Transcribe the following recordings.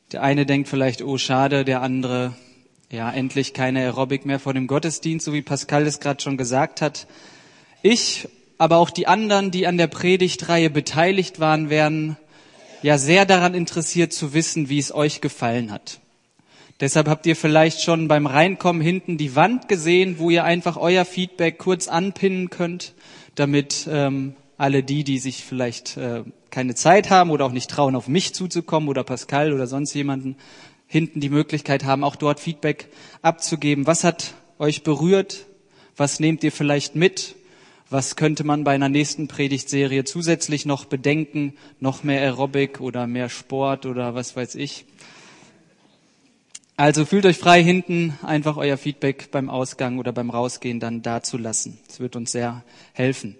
Der eine denkt vielleicht, oh schade, der andere, ja, endlich keine Aerobic mehr vor dem Gottesdienst, so wie Pascal es gerade schon gesagt hat. Ich, aber auch die anderen, die an der Predigtreihe beteiligt waren, werden ja sehr daran interessiert zu wissen, wie es euch gefallen hat. Deshalb habt ihr vielleicht schon beim Reinkommen hinten die Wand gesehen, wo ihr einfach euer Feedback kurz anpinnen könnt, damit alle die sich vielleicht keine Zeit haben oder auch nicht trauen, auf mich zuzukommen oder Pascal oder sonst jemanden, hinten die Möglichkeit haben, auch dort Feedback abzugeben. Was hat euch berührt? Was nehmt ihr vielleicht mit? Was könnte man bei einer nächsten Predigtserie zusätzlich noch bedenken? Noch mehr Aerobic oder mehr Sport oder was weiß ich? Also fühlt euch frei, hinten einfach euer Feedback beim Ausgang oder beim Rausgehen dann dazulassen. Das wird uns sehr helfen.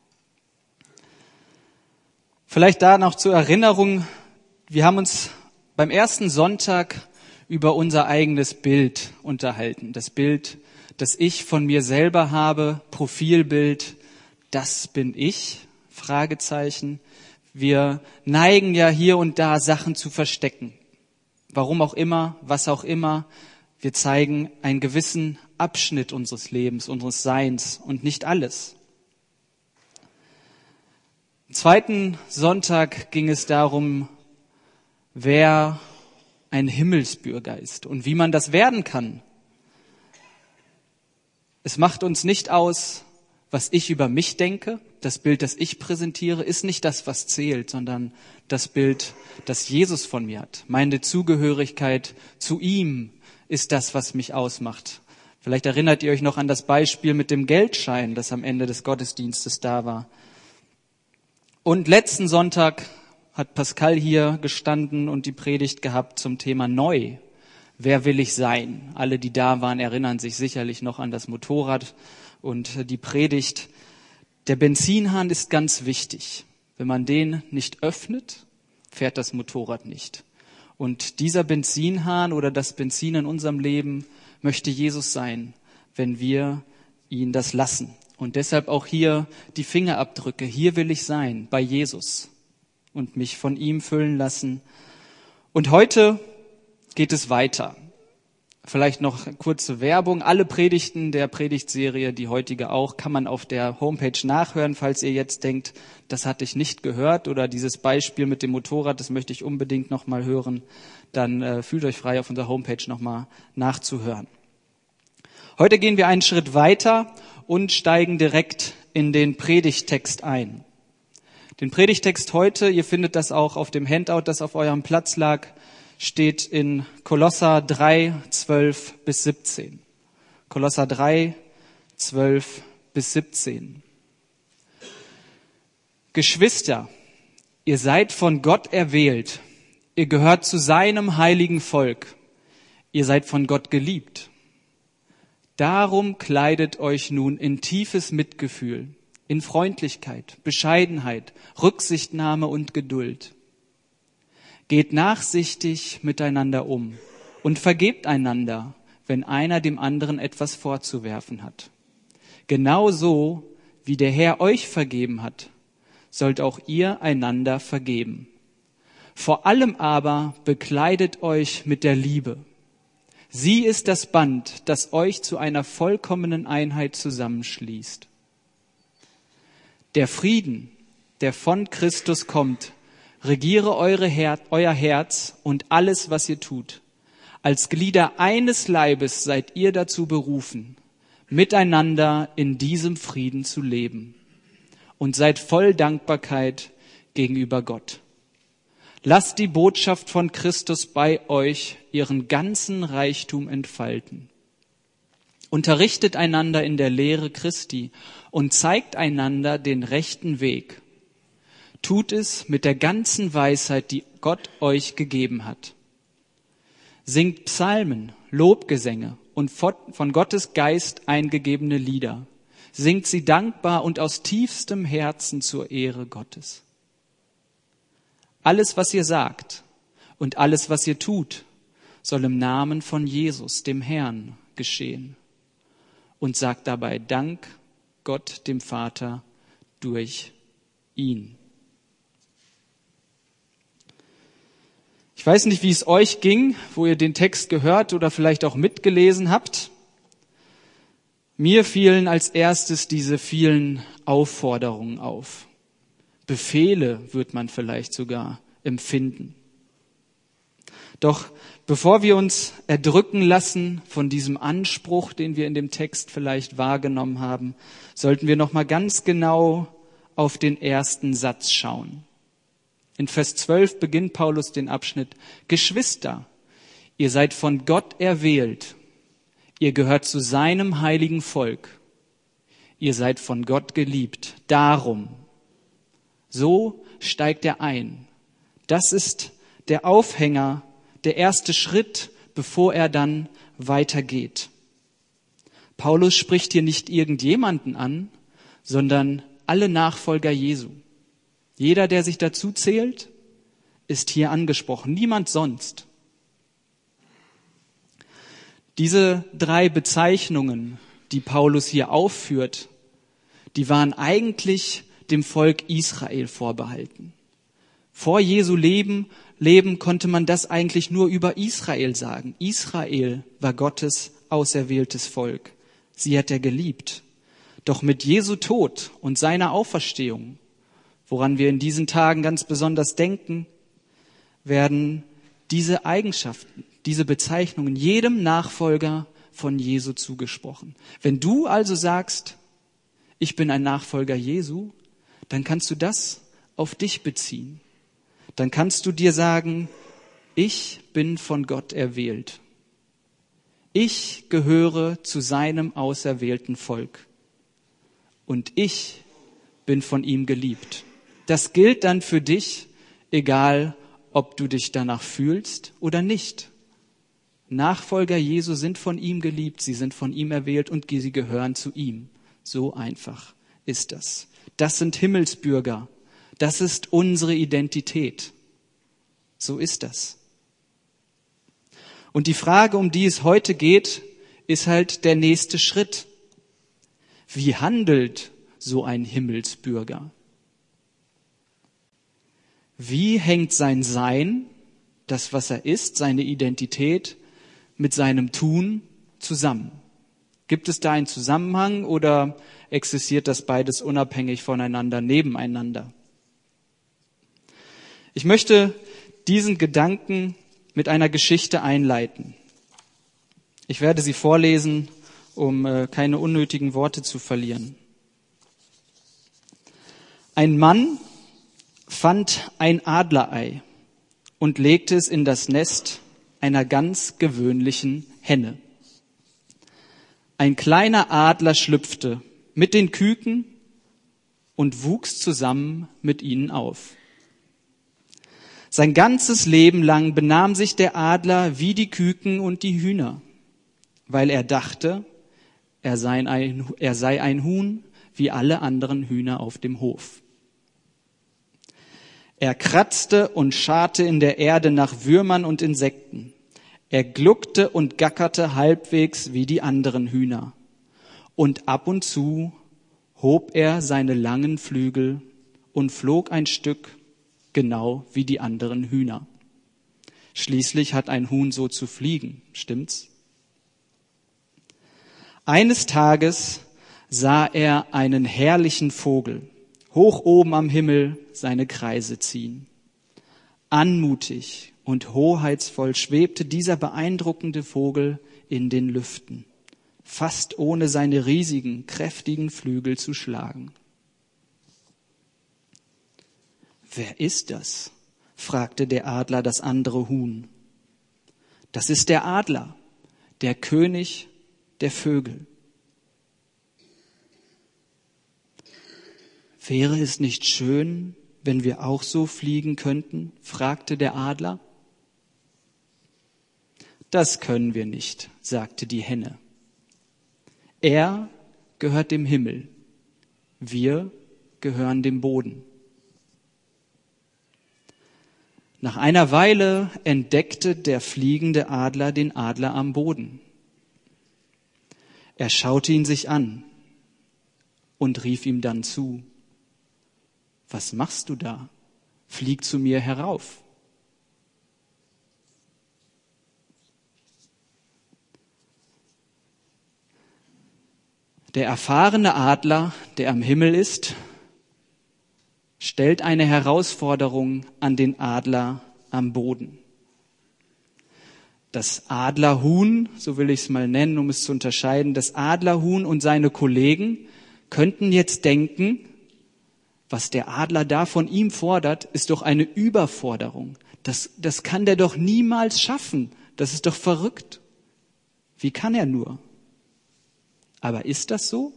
Vielleicht da noch zur Erinnerung, wir haben uns beim ersten Sonntag über unser eigenes Bild unterhalten. Das Bild, das ich von mir selber habe, Profilbild, das bin ich, Fragezeichen. Wir neigen ja hier und da Sachen zu verstecken. Warum auch immer, was auch immer, wir zeigen einen gewissen Abschnitt unseres Lebens, unseres Seins und nicht alles. Am zweiten Sonntag ging es darum, wer ein Himmelsbürger ist und wie man das werden kann. Es macht uns nicht aus, was ich über mich denke. Das Bild, das ich präsentiere, ist nicht das, was zählt, sondern das Bild, das Jesus von mir hat. Meine Zugehörigkeit zu ihm ist das, was mich ausmacht. Vielleicht erinnert ihr euch noch an das Beispiel mit dem Geldschein, das am Ende des Gottesdienstes da war. Und letzten Sonntag hat Pascal hier gestanden und die Predigt gehabt zum Thema neu. Wer will ich sein? Alle, die da waren, erinnern sich sicherlich noch an das Motorrad und die Predigt. Der Benzinhahn ist ganz wichtig. Wenn man den nicht öffnet, fährt das Motorrad nicht. Und dieser Benzinhahn oder das Benzin in unserem Leben möchte Jesus sein, wenn wir ihn das lassen. Und deshalb auch hier die Fingerabdrücke. Hier will ich sein, bei Jesus und mich von ihm füllen lassen. Und heute geht es weiter. Vielleicht noch kurze Werbung. Alle Predigten der Predigtserie, die heutige auch, kann man auf der Homepage nachhören. Falls ihr jetzt denkt, das hatte ich nicht gehört oder dieses Beispiel mit dem Motorrad, das möchte ich unbedingt noch mal hören, dann fühlt euch frei, auf unserer Homepage noch mal nachzuhören. Heute gehen wir einen Schritt weiter und steigen direkt in den Predigttext ein. Den Predigttext heute, ihr findet das auch auf dem Handout, das auf eurem Platz lag, steht in Kolosser 3, 12 bis 17. Kolosser 3, 12 bis 17. Geschwister, ihr seid von Gott erwählt. Ihr gehört zu seinem heiligen Volk. Ihr seid von Gott geliebt. Darum kleidet euch nun in tiefes Mitgefühl, in Freundlichkeit, Bescheidenheit, Rücksichtnahme und Geduld. Geht nachsichtig miteinander um und vergebt einander, wenn einer dem anderen etwas vorzuwerfen hat. Genauso wie der Herr euch vergeben hat, sollt auch ihr einander vergeben. Vor allem aber bekleidet euch mit der Liebe. Sie ist das Band, das euch zu einer vollkommenen Einheit zusammenschließt. Der Frieden, der von Christus kommt, regiere euer Herz und alles, was ihr tut. Als Glieder eines Leibes seid ihr dazu berufen, miteinander in diesem Frieden zu leben. Und seid voll Dankbarkeit gegenüber Gott. Lasst die Botschaft von Christus bei euch ihren ganzen Reichtum entfalten. Unterrichtet einander in der Lehre Christi und zeigt einander den rechten Weg. Tut es mit der ganzen Weisheit, die Gott euch gegeben hat. Singt Psalmen, Lobgesänge und von Gottes Geist eingegebene Lieder. Singt sie dankbar und aus tiefstem Herzen zur Ehre Gottes. Alles, was ihr sagt und alles, was ihr tut, soll im Namen von Jesus, dem Herrn, geschehen. Und sagt dabei Dank Gott, dem Vater, durch ihn. Ich weiß nicht, wie es euch ging, wo ihr den Text gehört oder vielleicht auch mitgelesen habt. Mir fielen als erstes diese vielen Aufforderungen auf. Befehle wird man vielleicht sogar empfinden. Doch bevor wir uns erdrücken lassen von diesem Anspruch, den wir in dem Text vielleicht wahrgenommen haben, sollten wir noch mal ganz genau auf den ersten Satz schauen. In Vers 12 beginnt Paulus den Abschnitt: Geschwister, ihr seid von Gott erwählt. Ihr gehört zu seinem heiligen Volk. Ihr seid von Gott geliebt. Darum. So steigt er ein. Das ist der Aufhänger, der erste Schritt, bevor er dann weitergeht. Paulus spricht hier nicht irgendjemanden an, sondern alle Nachfolger Jesu. Jeder, der sich dazu zählt, ist hier angesprochen. Niemand sonst. Diese 3 Bezeichnungen, die Paulus hier aufführt, die waren eigentlich dem Volk Israel vorbehalten. Vor Jesu Leben konnte man das eigentlich nur über Israel sagen. Israel war Gottes auserwähltes Volk. Sie hat er geliebt. Doch mit Jesu Tod und seiner Auferstehung, woran wir in diesen Tagen ganz besonders denken, werden diese Eigenschaften, diese Bezeichnungen jedem Nachfolger von Jesu zugesprochen. Wenn du also sagst, ich bin ein Nachfolger Jesu, dann kannst du das auf dich beziehen. Dann kannst du dir sagen, ich bin von Gott erwählt. Ich gehöre zu seinem auserwählten Volk. Und ich bin von ihm geliebt. Das gilt dann für dich, egal ob du dich danach fühlst oder nicht. Nachfolger Jesu sind von ihm geliebt, sie sind von ihm erwählt und sie gehören zu ihm. So einfach ist das. Das sind Himmelsbürger. Das ist unsere Identität. So ist das. Und die Frage, um die es heute geht, ist halt der nächste Schritt. Wie handelt so ein Himmelsbürger? Wie hängt sein Sein, das, was er ist, seine Identität, mit seinem Tun zusammen? Gibt es da einen Zusammenhang oder existiert das beides unabhängig voneinander, nebeneinander? Ich möchte diesen Gedanken mit einer Geschichte einleiten. Ich werde sie vorlesen, um keine unnötigen Worte zu verlieren. Ein Mann fand ein Adlerei und legte es in das Nest einer ganz gewöhnlichen Henne. Ein kleiner Adler schlüpfte mit den Küken und wuchs zusammen mit ihnen auf. Sein ganzes Leben lang benahm sich der Adler wie die Küken und die Hühner, weil er dachte, er sei ein Huhn wie alle anderen Hühner auf dem Hof. Er kratzte und scharrte in der Erde nach Würmern und Insekten. Er gluckte und gackerte halbwegs wie die anderen Hühner. Und ab und zu hob er seine langen Flügel und flog ein Stück, genau wie die anderen Hühner. Schließlich hat ein Huhn so zu fliegen, stimmt's? Eines Tages sah er einen herrlichen Vogel hoch oben am Himmel seine Kreise ziehen. Anmutig und hoheitsvoll schwebte dieser beeindruckende Vogel in den Lüften, fast ohne seine riesigen, kräftigen Flügel zu schlagen. »Wer ist das?« fragte der Adler das andere Huhn. »Das ist der Adler, der König der Vögel.« »Wäre es nicht schön, wenn wir auch so fliegen könnten?« fragte der Adler. »Das können wir nicht«, sagte die Henne. »Er gehört dem Himmel, wir gehören dem Boden.« Nach einer Weile entdeckte der fliegende Adler den Adler am Boden. Er schaute ihn sich an und rief ihm dann zu: »Was machst du da? Flieg zu mir herauf.« Der erfahrene Adler, der am Himmel ist, stellt eine Herausforderung an den Adler am Boden. Das Adlerhuhn, so will ich es mal nennen, um es zu unterscheiden, das Adlerhuhn und seine Kollegen könnten jetzt denken, was der Adler da von ihm fordert, ist doch eine Überforderung. Das kann der doch niemals schaffen. Das ist doch verrückt. Wie kann er nur? Aber ist das so?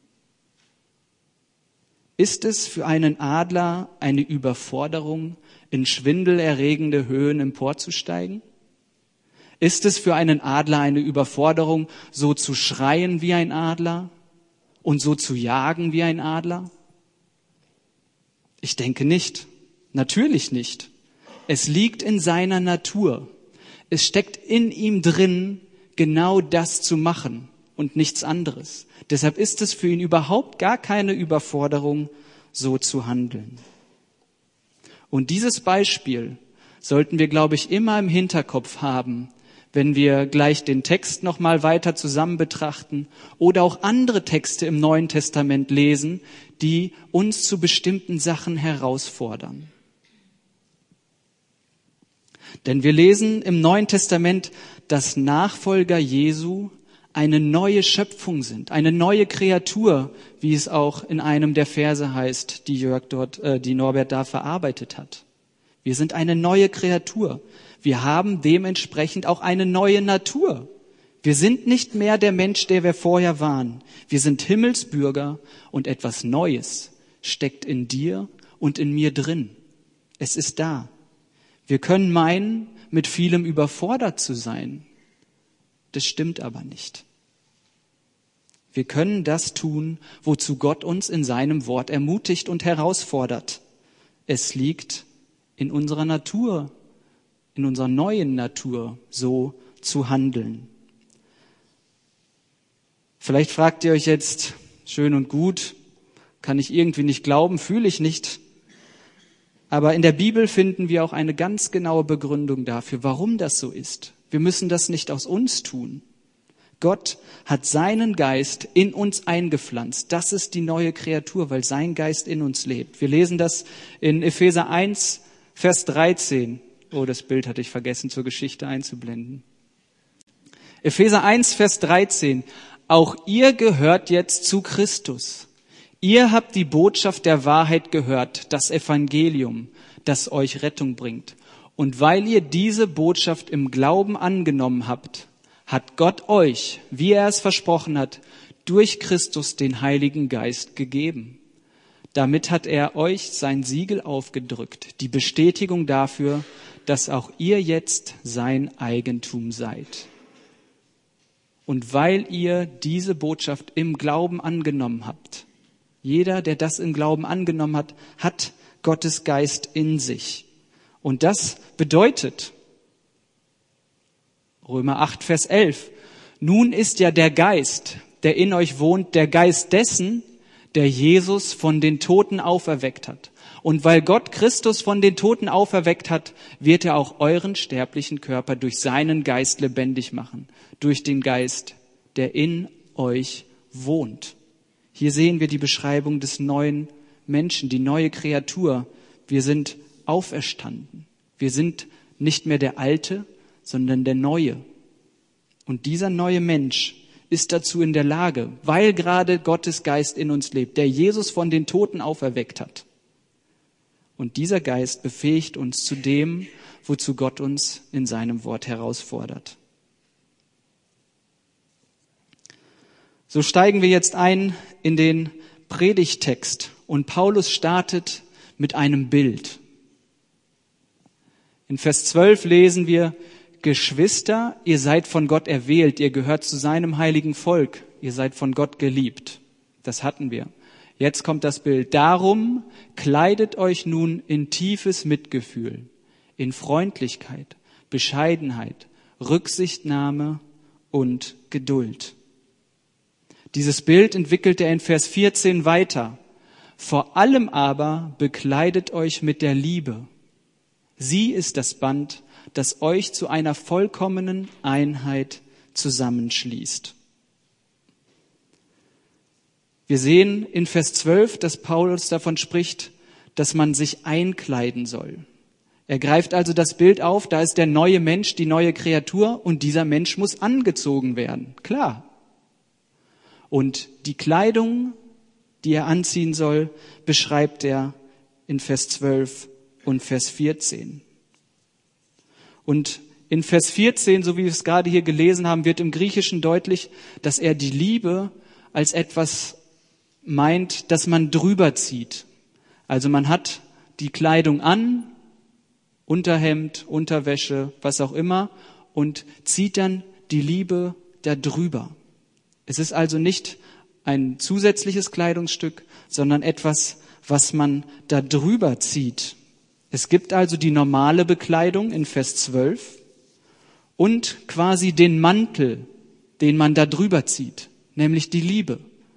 Ist es für einen Adler eine Überforderung, in schwindelerregende Höhen emporzusteigen? Ist es für einen Adler eine Überforderung, so zu schreien wie ein Adler und so zu jagen wie ein Adler? Ich denke nicht. Natürlich nicht. Es liegt in seiner Natur. Es steckt in ihm drin, genau das zu machen und nichts anderes. Deshalb ist es für ihn überhaupt gar keine Überforderung, so zu handeln. Und dieses Beispiel sollten wir, glaube ich, immer im Hinterkopf haben, wenn wir gleich den Text noch mal weiter zusammen betrachten oder auch andere Texte im Neuen Testament lesen, die uns zu bestimmten Sachen herausfordern. Denn wir lesen im Neuen Testament, dass Nachfolger Jesu eine neue Schöpfung sind, eine neue Kreatur, wie es auch in einem der Verse heißt, die Norbert da verarbeitet hat. Wir sind eine neue Kreatur. Wir haben dementsprechend auch eine neue Natur. Wir sind nicht mehr der Mensch, der wir vorher waren. Wir sind Himmelsbürger und etwas Neues steckt in dir und in mir drin. Es ist da. Wir können meinen, mit vielem überfordert zu sein. Das stimmt aber nicht. Wir können das tun, wozu Gott uns in seinem Wort ermutigt und herausfordert. Es liegt in unserer Natur, in unserer neuen Natur, so zu handeln. Vielleicht fragt ihr euch jetzt, schön und gut, kann ich irgendwie nicht glauben, fühle ich nicht. Aber in der Bibel finden wir auch eine ganz genaue Begründung dafür, warum das so ist. Wir müssen das nicht aus uns tun. Gott hat seinen Geist in uns eingepflanzt. Das ist die neue Kreatur, weil sein Geist in uns lebt. Wir lesen das in Epheser 1, Vers 13. Oh, das Bild hatte ich vergessen, zur Geschichte einzublenden. Epheser 1, Vers 13. Auch ihr gehört jetzt zu Christus. Ihr habt die Botschaft der Wahrheit gehört, das Evangelium, das euch Rettung bringt. Und weil ihr diese Botschaft im Glauben angenommen habt, hat Gott euch, wie er es versprochen hat, durch Christus den Heiligen Geist gegeben. Damit hat er euch sein Siegel aufgedrückt, die Bestätigung dafür, dass auch ihr jetzt sein Eigentum seid. Und weil ihr diese Botschaft im Glauben angenommen habt, jeder, der das im Glauben angenommen hat, hat Gottes Geist in sich. Und das bedeutet, Römer 8, Vers 11, nun ist ja der Geist, der in euch wohnt, der Geist dessen, der Jesus von den Toten auferweckt hat. Und weil Gott Christus von den Toten auferweckt hat, wird er auch euren sterblichen Körper durch seinen Geist lebendig machen, durch den Geist, der in euch wohnt. Hier sehen wir die Beschreibung des neuen Menschen, die neue Kreatur. Wir sind auferstanden. Wir sind nicht mehr der Alte, sondern der Neue. Und dieser neue Mensch ist dazu in der Lage, weil gerade Gottes Geist in uns lebt, der Jesus von den Toten auferweckt hat. Und dieser Geist befähigt uns zu dem, wozu Gott uns in seinem Wort herausfordert. So steigen wir jetzt ein in den Predigttext und Paulus startet mit einem Bild. In Vers 12 lesen wir, Geschwister, ihr seid von Gott erwählt, ihr gehört zu seinem heiligen Volk, ihr seid von Gott geliebt. Das hatten wir. Jetzt kommt das Bild. Darum kleidet euch nun in tiefes Mitgefühl, in Freundlichkeit, Bescheidenheit, Rücksichtnahme und Geduld. Dieses Bild entwickelt er in Vers 14 weiter. Vor allem aber bekleidet euch mit der Liebe. Sie ist das Band, das euch zu einer vollkommenen Einheit zusammenschließt. Wir sehen in Vers 12, dass Paulus davon spricht, dass man sich einkleiden soll. Er greift also das Bild auf, da ist der neue Mensch, die neue Kreatur und dieser Mensch muss angezogen werden. Klar. Und die Kleidung, die er anziehen soll, beschreibt er in Vers 12 und Vers 14. Und in Vers 14, so wie wir es gerade hier gelesen haben, wird im Griechischen deutlich, dass er die Liebe als etwas meint, dass man drüber zieht. Also man hat die Kleidung an, Unterhemd, Unterwäsche, was auch immer, und zieht dann die Liebe da drüber. Es ist also nicht ein zusätzliches Kleidungsstück, sondern etwas, was man da drüber zieht. Es gibt also die normale Bekleidung in Vers 12 und quasi den Mantel, den man da drüber zieht, nämlich die Liebe.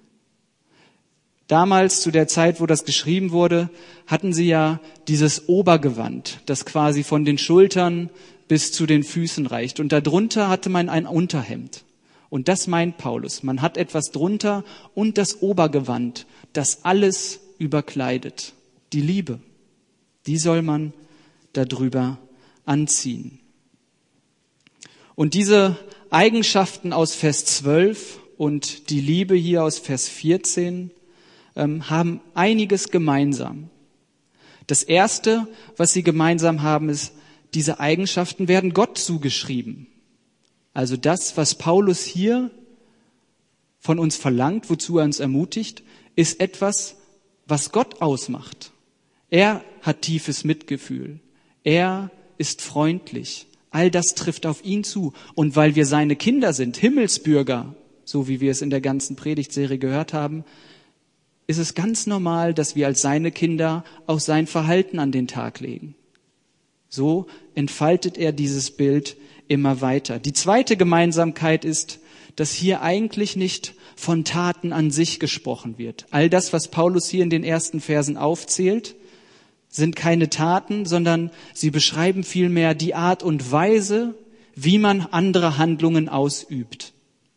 Damals, zu der Zeit, wo das geschrieben wurde, hatten sie ja dieses Obergewand, das quasi von den Schultern bis zu den Füßen reicht. Und darunter hatte man ein Unterhemd. Und das meint Paulus. Man hat etwas drunter und das Obergewand, das alles überkleidet. Die Liebe, die soll man darüber anziehen. Und diese Eigenschaften aus Vers 12 und die Liebe hier aus Vers 14 haben einiges gemeinsam. Das Erste, was sie gemeinsam haben, ist, diese Eigenschaften werden Gott zugeschrieben. Also das, was Paulus hier von uns verlangt, wozu er uns ermutigt, ist etwas, was Gott ausmacht. Er hat tiefes Mitgefühl. Er ist freundlich. All das trifft auf ihn zu. Und weil wir seine Kinder sind, Himmelsbürger, so wie wir es in der ganzen Predigtserie gehört haben, ist es ganz normal, dass wir als seine Kinder auch sein Verhalten an den Tag legen. So entfaltet er dieses Bild immer weiter. Die zweite Gemeinsamkeit ist, dass hier eigentlich nicht von Taten an sich gesprochen wird. All das, was Paulus hier in den ersten Versen aufzählt, sind keine Taten, sondern sie beschreiben vielmehr die Art und Weise, wie man andere Handlungen ausübt.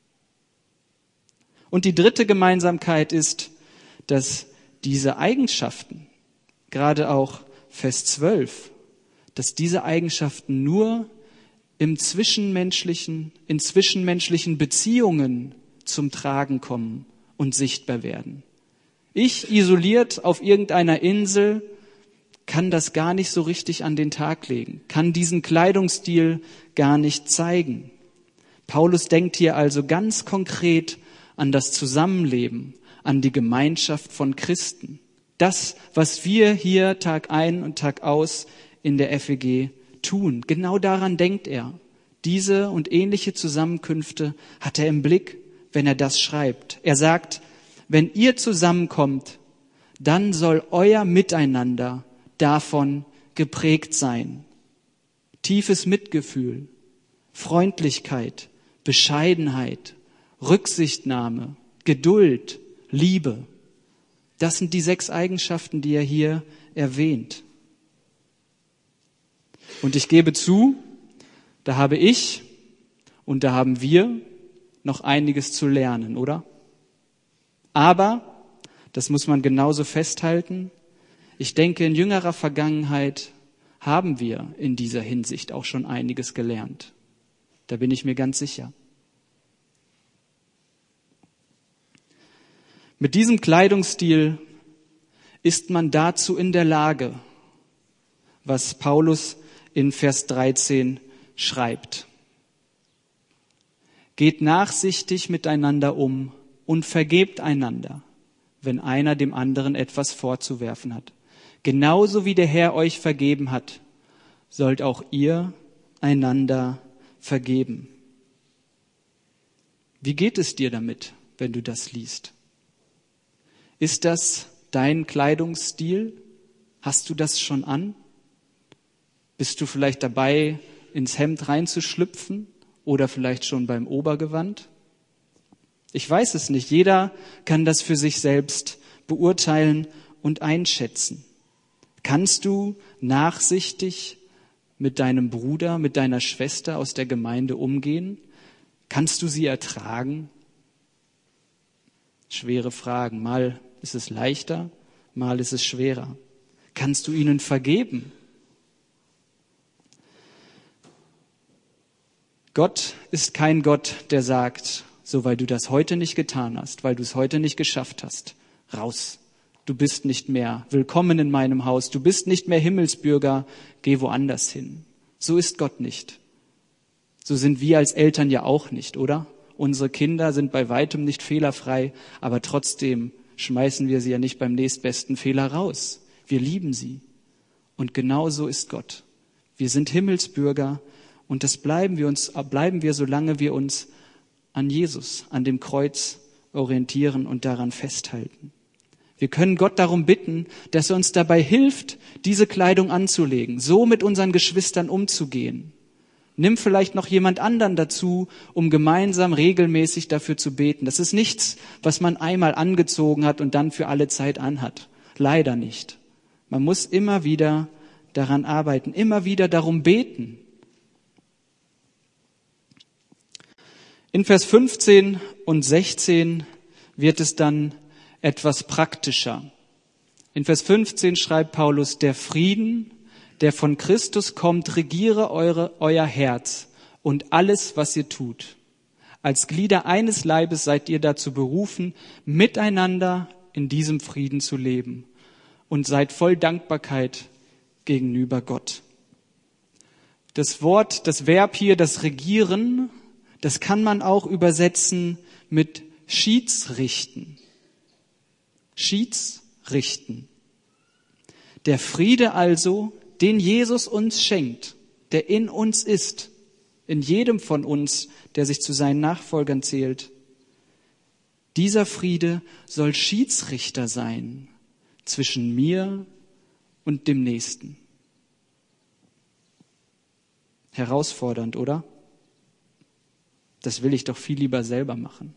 Und die dritte Gemeinsamkeit ist, dass diese Eigenschaften, gerade auch Vers 12, dass diese Eigenschaften nur in zwischenmenschlichen Beziehungen zum Tragen kommen und sichtbar werden. Ich, isoliert auf irgendeiner Insel, kann das gar nicht so richtig an den Tag legen, kann diesen Kleidungsstil gar nicht zeigen. Paulus denkt hier also ganz konkret an das Zusammenleben, an die Gemeinschaft von Christen. Das, was wir hier Tag ein und Tag aus in der FEG tun, genau daran denkt er. Diese und ähnliche Zusammenkünfte hat er im Blick, wenn er das schreibt. Er sagt, wenn ihr zusammenkommt, dann soll euer Miteinander davon geprägt sein. Tiefes Mitgefühl, Freundlichkeit, Bescheidenheit, Rücksichtnahme, Geduld, Liebe. Das sind die 6 Eigenschaften, die er hier erwähnt. Und ich gebe zu, da habe ich und da haben wir noch einiges zu lernen, oder? Aber, das muss man genauso festhalten, ich denke, in jüngerer Vergangenheit haben wir in dieser Hinsicht auch schon einiges gelernt. Da bin ich mir ganz sicher. Mit diesem Kleidungsstil ist man dazu in der Lage, was Paulus in Vers 13 schreibt. Geht nachsichtig miteinander um und vergebt einander, wenn einer dem anderen etwas vorzuwerfen hat. Genauso wie der Herr euch vergeben hat, sollt auch ihr einander vergeben. Wie geht es dir damit, wenn du das liest? Ist das dein Kleidungsstil? Hast du das schon an? Bist du vielleicht dabei, ins Hemd reinzuschlüpfen oder vielleicht schon beim Obergewand? Ich weiß es nicht. Jeder kann das für sich selbst beurteilen und einschätzen. Kannst du nachsichtig mit deinem Bruder, mit deiner Schwester aus der Gemeinde umgehen? Kannst du sie ertragen? Schwere Fragen. Mal ist es leichter, mal ist es schwerer. Kannst du ihnen vergeben? Gott ist kein Gott, der sagt, so weil du das heute nicht getan hast, weil du es heute nicht geschafft hast, raus. Du bist nicht mehr willkommen in meinem Haus, du bist nicht mehr Himmelsbürger, geh woanders hin. So ist Gott nicht. So sind wir als Eltern ja auch nicht, oder? Unsere Kinder sind bei weitem nicht fehlerfrei, aber trotzdem schmeißen wir sie ja nicht beim nächstbesten Fehler raus. Wir lieben sie. Und genau so ist Gott. Wir sind Himmelsbürger und das bleiben wir, solange wir uns an Jesus, an dem Kreuz orientieren und daran festhalten. Wir können Gott darum bitten, dass er uns dabei hilft, diese Kleidung anzulegen, so mit unseren Geschwistern umzugehen. Nimm vielleicht noch jemand anderen dazu, um gemeinsam regelmäßig dafür zu beten. Das ist nichts, was man einmal angezogen hat und dann für alle Zeit anhat. Leider nicht. Man muss immer wieder daran arbeiten, immer wieder darum beten. In Vers 15 und 16 wird es dann etwas praktischer. In Vers 15 schreibt Paulus, der Frieden, der von Christus kommt, regiere euer Herz und alles, was ihr tut. Als Glieder eines Leibes seid ihr dazu berufen, miteinander in diesem Frieden zu leben und seid voll Dankbarkeit gegenüber Gott. Das Verb hier, das Regieren, das kann man auch übersetzen mit Schiedsrichten. Schiedsrichten. Der Friede also, den Jesus uns schenkt, der in uns ist, in jedem von uns, der sich zu seinen Nachfolgern zählt. Dieser Friede soll Schiedsrichter sein zwischen mir und dem Nächsten. Herausfordernd, oder? Das will ich doch viel lieber selber machen.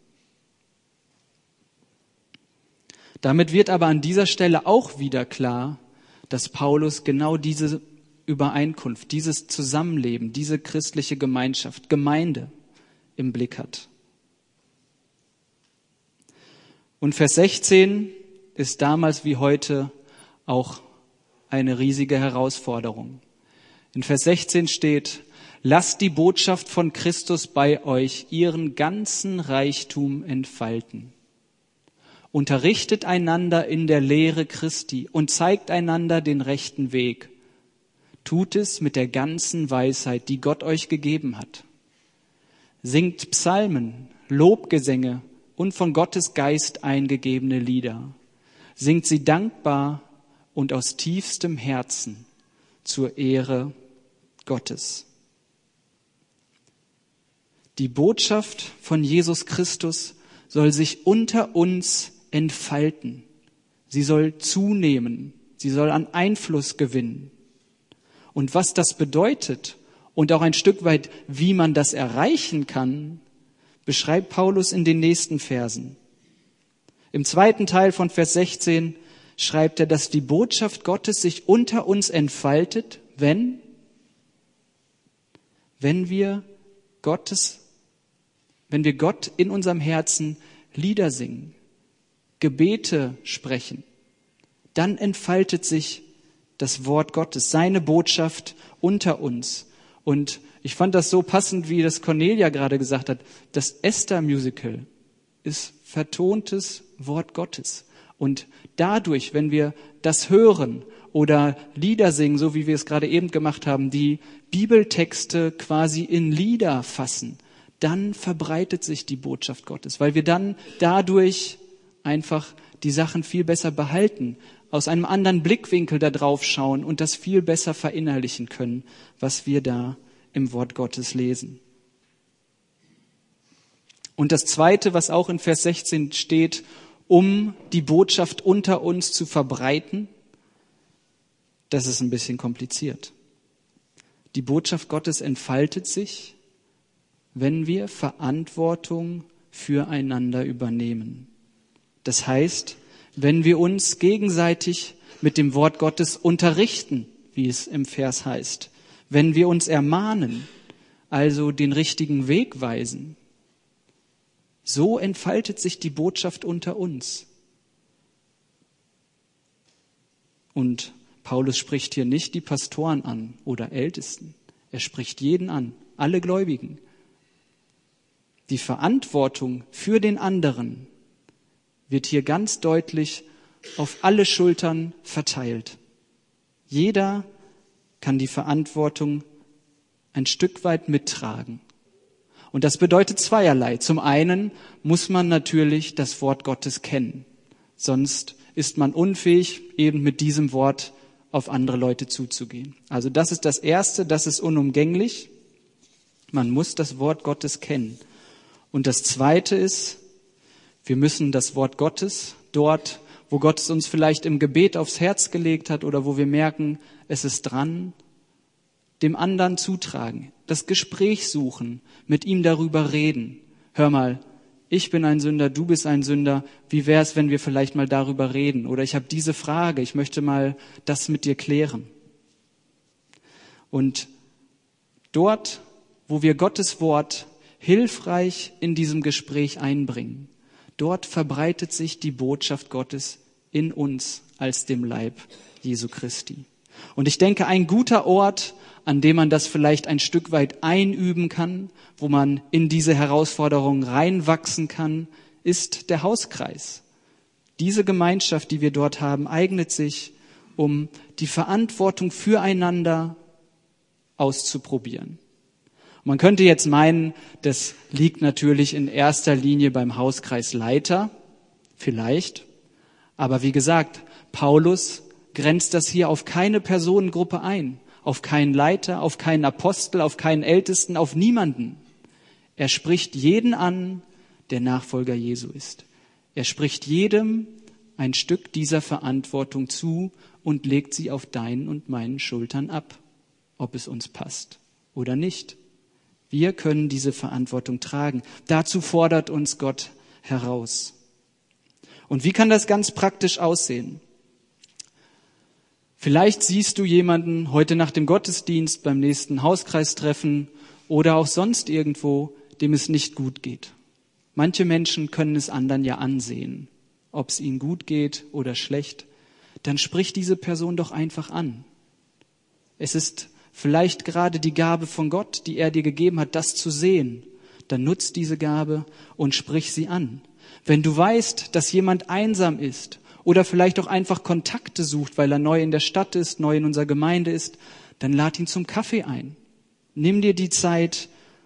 Damit wird aber an dieser Stelle auch wieder klar, dass Paulus genau diese Übereinkunft, dieses Zusammenleben, diese christliche Gemeinschaft, Gemeinde im Blick hat. Und Vers 16 ist damals wie heute auch eine riesige Herausforderung. In Vers 16 steht, lasst die Botschaft von Christus bei euch ihren ganzen Reichtum entfalten. Unterrichtet einander in der Lehre Christi und zeigt einander den rechten Weg. Tut es mit der ganzen Weisheit, die Gott euch gegeben hat. Singt Psalmen, Lobgesänge und von Gottes Geist eingegebene Lieder. Singt sie dankbar und aus tiefstem Herzen zur Ehre Gottes. Die Botschaft von Jesus Christus soll sich unter uns entfalten. Sie soll zunehmen. Sie soll an Einfluss gewinnen. Und was das bedeutet und auch ein Stück weit, wie man das erreichen kann, beschreibt Paulus in den nächsten Versen. Im zweiten Teil von Vers 16 schreibt er, dass die Botschaft Gottes sich unter uns entfaltet, wenn wir Gott in unserem Herzen Lieder singen, Gebete sprechen, dann entfaltet sich das Wort Gottes, seine Botschaft unter uns. Und ich fand das so passend, wie das Cornelia gerade gesagt hat, das Esther-Musical ist vertontes Wort Gottes. Und dadurch, wenn wir das hören oder Lieder singen, so wie wir es gerade eben gemacht haben, die Bibeltexte quasi in Lieder fassen, dann verbreitet sich die Botschaft Gottes, weil wir dann dadurch einfach die Sachen viel besser behalten, aus einem anderen Blickwinkel da drauf schauen und das viel besser verinnerlichen können, was wir da im Wort Gottes lesen. Und das Zweite, was auch in Vers 16 steht, um die Botschaft unter uns zu verbreiten, das ist ein bisschen kompliziert. Die Botschaft Gottes entfaltet sich, wenn wir Verantwortung füreinander übernehmen. Das heißt, wenn wir uns gegenseitig mit dem Wort Gottes unterrichten, wie es im Vers heißt, wenn wir uns ermahnen, also den richtigen Weg weisen, So entfaltet sich die Botschaft unter uns. Und Paulus spricht hier nicht die Pastoren an oder Ältesten. Er spricht jeden an, alle Gläubigen. Die Verantwortung für den anderen wird hier ganz deutlich auf alle Schultern verteilt. Jeder kann die Verantwortung ein Stück weit mittragen. Und das bedeutet zweierlei. Zum einen muss man natürlich das Wort Gottes kennen. Sonst ist man unfähig, eben mit diesem Wort auf andere Leute zuzugehen. Also das ist das Erste, das ist unumgänglich. Man muss das Wort Gottes kennen. Und das Zweite ist, wir müssen das Wort Gottes dort, wo Gott es uns vielleicht im Gebet aufs Herz gelegt hat oder wo wir merken, es ist dran, dem anderen zutragen, das Gespräch suchen, mit ihm darüber reden. Hör mal, ich bin ein Sünder, du bist ein Sünder. Wie wäre es, wenn wir vielleicht mal darüber reden? Oder ich habe diese Frage, ich möchte mal das mit dir klären. Und dort, wo wir Gottes Wort hilfreich in diesem Gespräch einbringen, dort verbreitet sich die Botschaft Gottes in uns als dem Leib Jesu Christi. Und ich denke, ein guter Ort, an dem man das vielleicht ein Stück weit einüben kann, wo man in diese Herausforderungen reinwachsen kann, ist der Hauskreis. Diese Gemeinschaft, die wir dort haben, eignet sich, um die Verantwortung füreinander auszuprobieren. Man könnte jetzt meinen, das liegt natürlich in erster Linie beim Hauskreisleiter, vielleicht. Aber wie gesagt, Paulus grenzt das hier auf keine Personengruppe ein, auf keinen Leiter, auf keinen Apostel, auf keinen Ältesten, auf niemanden. Er spricht jeden an, der Nachfolger Jesu ist. Er spricht jedem ein Stück dieser Verantwortung zu und legt sie auf deinen und meinen Schultern ab, ob es uns passt oder nicht. Wir können diese Verantwortung tragen. Dazu fordert uns Gott heraus. Und wie kann das ganz praktisch aussehen? Vielleicht siehst du jemanden heute nach dem Gottesdienst beim nächsten Hauskreistreffen oder auch sonst irgendwo, dem es nicht gut geht. Manche Menschen können es anderen ja ansehen, ob es ihnen gut geht oder schlecht. Dann sprich diese Person doch einfach an. Es ist vielleicht gerade die Gabe von Gott, die er dir gegeben hat, das zu sehen. Dann nutz diese Gabe und sprich sie an. Wenn du weißt, dass jemand einsam ist oder vielleicht auch einfach Kontakte sucht, weil er neu in der Stadt ist, neu in unserer Gemeinde ist, dann lad ihn zum Kaffee ein. Nimm dir die Zeit,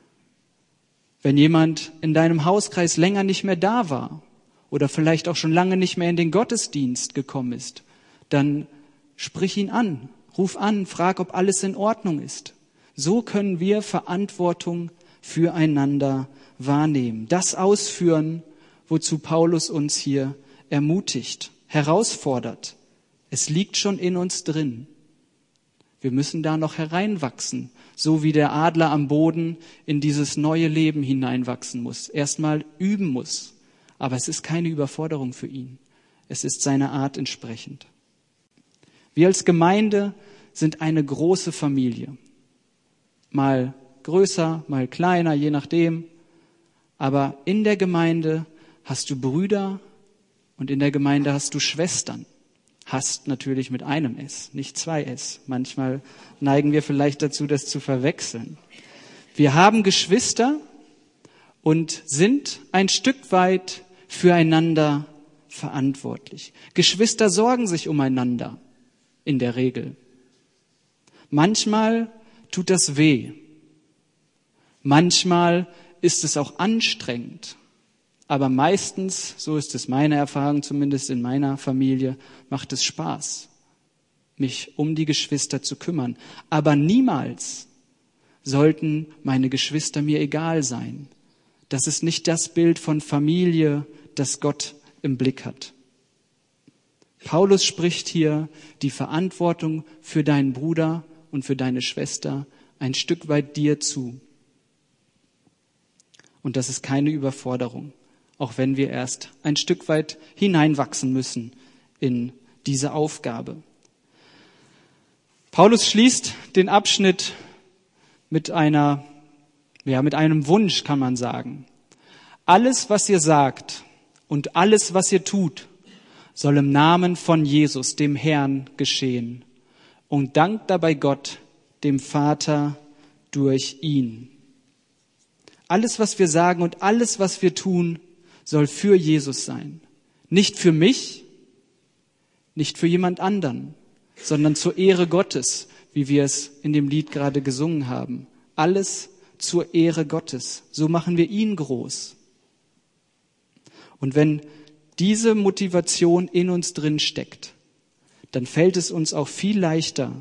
wenn jemand in deinem Hauskreis länger nicht mehr da war oder vielleicht auch schon lange nicht mehr in den Gottesdienst gekommen ist, dann sprich ihn an, ruf an, frag, ob alles in Ordnung ist. So können wir Verantwortung füreinander wahrnehmen, das ausführen, wozu Paulus uns hier ermutigt, herausfordert. Es liegt schon in uns drin. Wir müssen da noch hereinwachsen, so wie der Adler am Boden in dieses neue Leben hineinwachsen muss, erstmal üben muss. Aber es ist keine Überforderung für ihn. Es ist seiner Art entsprechend. Wir als Gemeinde sind eine große Familie. Mal größer, mal kleiner, je nachdem. Aber in der Gemeinde hast du Brüder und in der Gemeinde hast du Schwestern. Hast natürlich mit einem S, nicht zwei S. Manchmal neigen wir vielleicht dazu, das zu verwechseln. Wir haben Geschwister und sind ein Stück weit füreinander verantwortlich. Geschwister sorgen sich umeinander, in der Regel. Manchmal tut das weh. Manchmal ist es auch anstrengend. Aber meistens, so ist es meine Erfahrung, zumindest in meiner Familie, macht es Spaß, mich um die Geschwister zu kümmern. Aber niemals sollten meine Geschwister mir egal sein. Das ist nicht das Bild von Familie, das Gott im Blick hat. Paulus spricht hier die Verantwortung für deinen Bruder und für deine Schwester ein Stück weit dir zu. Und das ist keine Überforderung, auch wenn wir erst ein Stück weit hineinwachsen müssen in diese Aufgabe. Paulus schließt den Abschnitt mit einem Wunsch, kann man sagen. Alles, was ihr sagt und alles, was ihr tut, soll im Namen von Jesus, dem Herrn, geschehen. Und dankt dabei Gott, dem Vater, durch ihn. Alles, was wir sagen und alles, was wir tun, soll für Jesus sein. Nicht für mich, nicht für jemand anderen, sondern zur Ehre Gottes, wie wir es in dem Lied gerade gesungen haben. Alles zur Ehre Gottes. So machen wir ihn groß. Und wenn diese Motivation in uns drin steckt, dann fällt es uns auch viel leichter,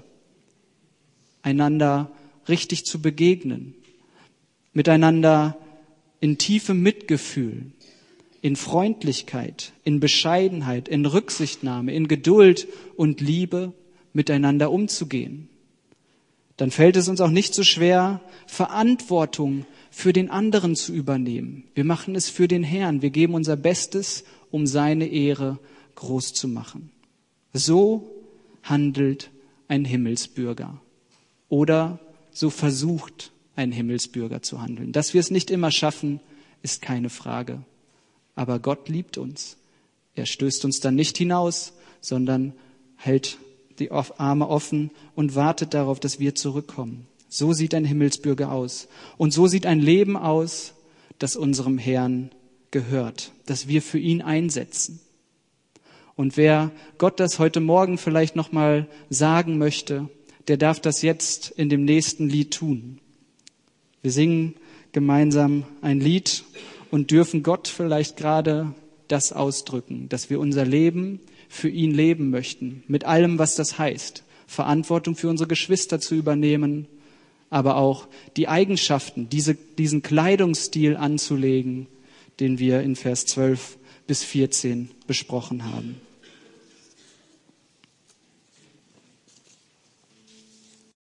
einander richtig zu begegnen, miteinander in tiefem Mitgefühl, in Freundlichkeit, in Bescheidenheit, in Rücksichtnahme, in Geduld und Liebe miteinander umzugehen. Dann fällt es uns auch nicht so schwer, Verantwortung für den anderen zu übernehmen. Wir machen es für den Herrn. Wir geben unser Bestes, um seine Ehre groß zu machen. So handelt ein Himmelsbürger. Oder so versucht ein Himmelsbürger zu handeln. Dass wir es nicht immer schaffen, ist keine Frage. Aber Gott liebt uns. Er stößt uns dann nicht hinaus, sondern hält die Arme offen und wartet darauf, dass wir zurückkommen. So sieht ein Himmelsbürger aus. Und so sieht ein Leben aus, das unserem Herrn gehört, das wir für ihn einsetzen. Und wer Gott das heute Morgen vielleicht nochmal sagen möchte, der darf das jetzt in dem nächsten Lied tun. Wir singen gemeinsam ein Lied und dürfen Gott vielleicht gerade das ausdrücken, dass wir unser Leben für ihn leben möchten, mit allem, was das heißt. Verantwortung für unsere Geschwister zu übernehmen, aber auch die Eigenschaften, diesen Kleidungsstil anzulegen, den wir in Vers 12 bis 14 besprochen haben.